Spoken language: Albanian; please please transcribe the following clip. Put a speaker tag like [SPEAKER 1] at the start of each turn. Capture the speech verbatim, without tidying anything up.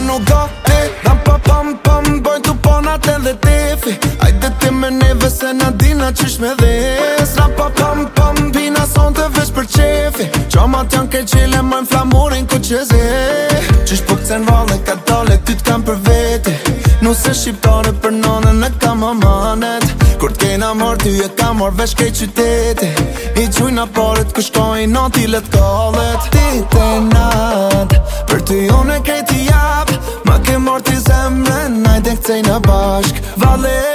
[SPEAKER 1] nuk gati Ram pa pam pam bojnë tu ponat edhe tefi Ajde ti me neve se na dina qysh me dhes Ram pa pam pam pina son të vesh për qefi Qamat janë ke qile mojnë flamurin ku qezi Qysh po këcen valë ka dale ty t'kam për veti Nuse shqiptare për nonën e kam amanet Kur t'kejna mor ty e kam mor vesh kej qyteti I qujna paret ku shkojnë nati let kallet Ti te nat Për ty unë e kej t'i jap Ma ke mor t'i zemre Najde këcejna bashk Vale